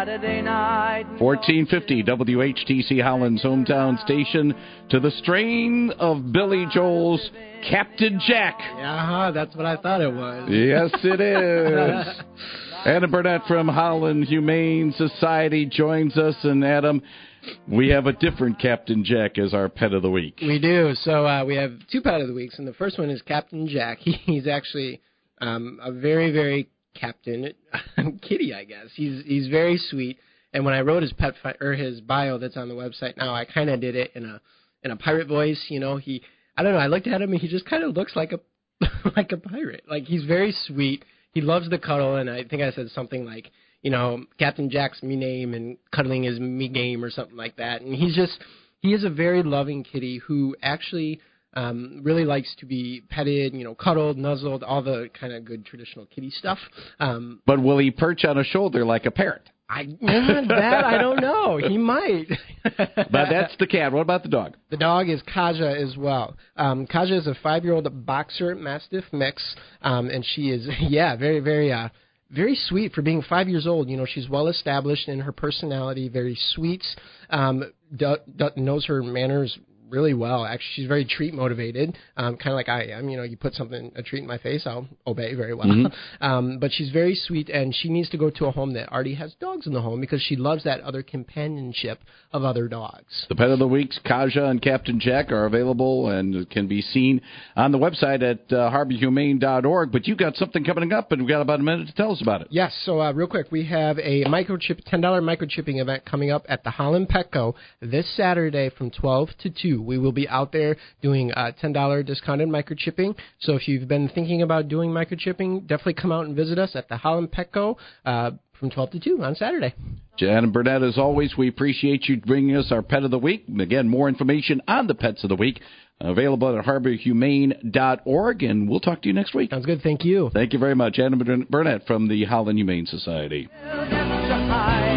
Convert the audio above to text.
Saturday night. 1450 WHTC Holland's hometown station, to the strain of Billy Joel's Captain Jack. That's what I thought it was. Yes, it is. Adam Burnett from Holland Humane Society joins us. And Adam, we have a different Captain Jack as our pet of the week. We do. So we have two pet of the weeks, and the first one is Captain Jack. He's actually a very, very Captain kitty, I guess. He's very sweet. And when I wrote his his bio that's on the website now, I kind of did it in a pirate voice. You know, I don't know. I looked at him and he just kind of looks like a like a pirate. Like, he's very sweet. He loves the cuddle, and I think I said something like, you know, Captain Jack's me name and cuddling is me game or something like that. And he is a very loving kitty who actually really likes to be petted, you know, cuddled, nuzzled, all the kind of good traditional kitty stuff. But will he perch on a shoulder like a parrot? That I don't know. He might. But that's the cat. What about the dog? The dog is Kaja as well. Kaja is a 5-year-old boxer mastiff mix, and she is, very, very, very sweet for being 5 years old. You know, she's well established in her personality, very sweet, knows her manners really well. Actually, she's very treat motivated, kind of like I am. You know, you put a treat in my face, I'll obey very well. Mm-hmm. But she's very sweet, and she needs to go to a home that already has dogs in the home because she loves that other companionship of other dogs. The Pet of the Weeks, Kaja and Captain Jack, are available and can be seen on the website at harborhumane.org. But you got something coming up, and we've got about a minute to tell us about it. Yes, so real quick, we have a $10 microchipping event coming up at the Holland Petco this Saturday from 12 to 2. We will be out there doing $10 discounted microchipping. So if you've been thinking about doing microchipping, definitely come out and visit us at the Holland Petco from 12 to 2 on Saturday. Jan Burnett, as always, we appreciate you bringing us our Pet of the Week. And again, more information on the Pets of the Week available at harborhumane.org. And we'll talk to you next week. Sounds good. Thank you. Thank you very much. Adam Burnett from the Holland Humane Society.